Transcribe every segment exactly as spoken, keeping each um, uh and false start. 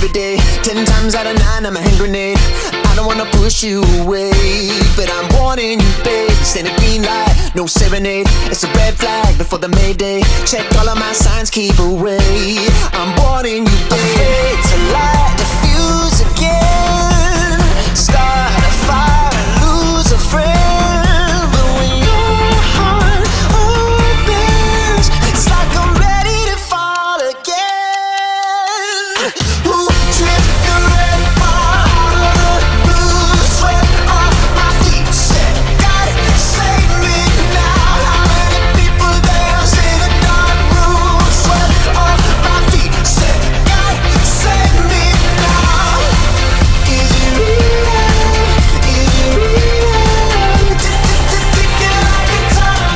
day. Ten times out of nine, I'm a hand grenade. I don't wanna push you away, but I'm warning you, babe. Stand a green light, no serenade. It's a red flag before the Mayday. Check all of my signs, keep away. I'm warning you, babe. Afraid to light the fuse again. Start a fire and lose a friend. But when your heart opens, it's like I'm ready to fall again. Who tripped the red bar out of the blue? Sweat off my feet, said, God, save me now. How many people dance in a dark room? Sweat off my feet, said, God, save me now. Is it real? Is it real? Ticking like a time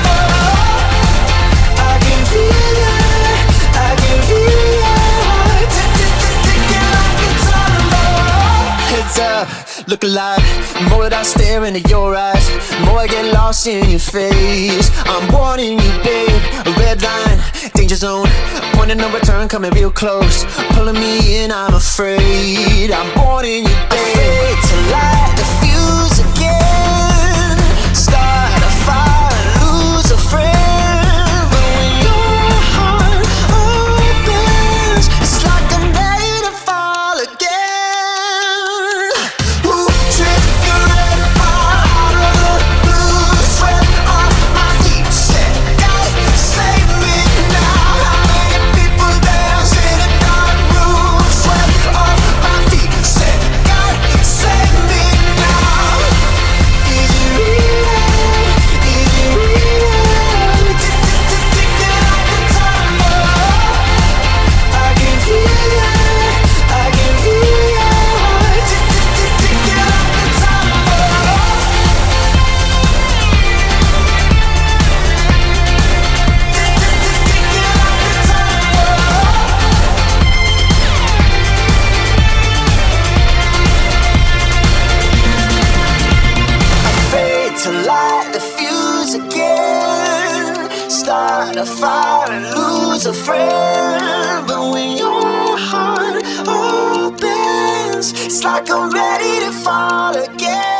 bomb. I can feel it, I can feel it. Ticking like a time bomb. Heads up, look alive. The more that I stare into your eyes, the more I get lost in your face. I'm warning you, babe. A red line, danger zone. Point of no return, coming real close. Pulling me in, I'm afraid. I'm warning you, babe. Afraid to light the fuse again. Start a fire and lose a friend. But when your heart opens, it's like I'm ready to fall again. Who tripped the red bar out of the blue? Sweat off my feet, said, God, save me now. How many people dance in a dark room? Sweat off my feet, said, God, save me now. Is it real? Is it real? Ticking like a time bomb. I can feel it, I can feel it. Ticking like a time bomb. Afraid to light the fuse again. Start a fire and lose a friend. But when your heart opens, it's like I'm ready to fall again.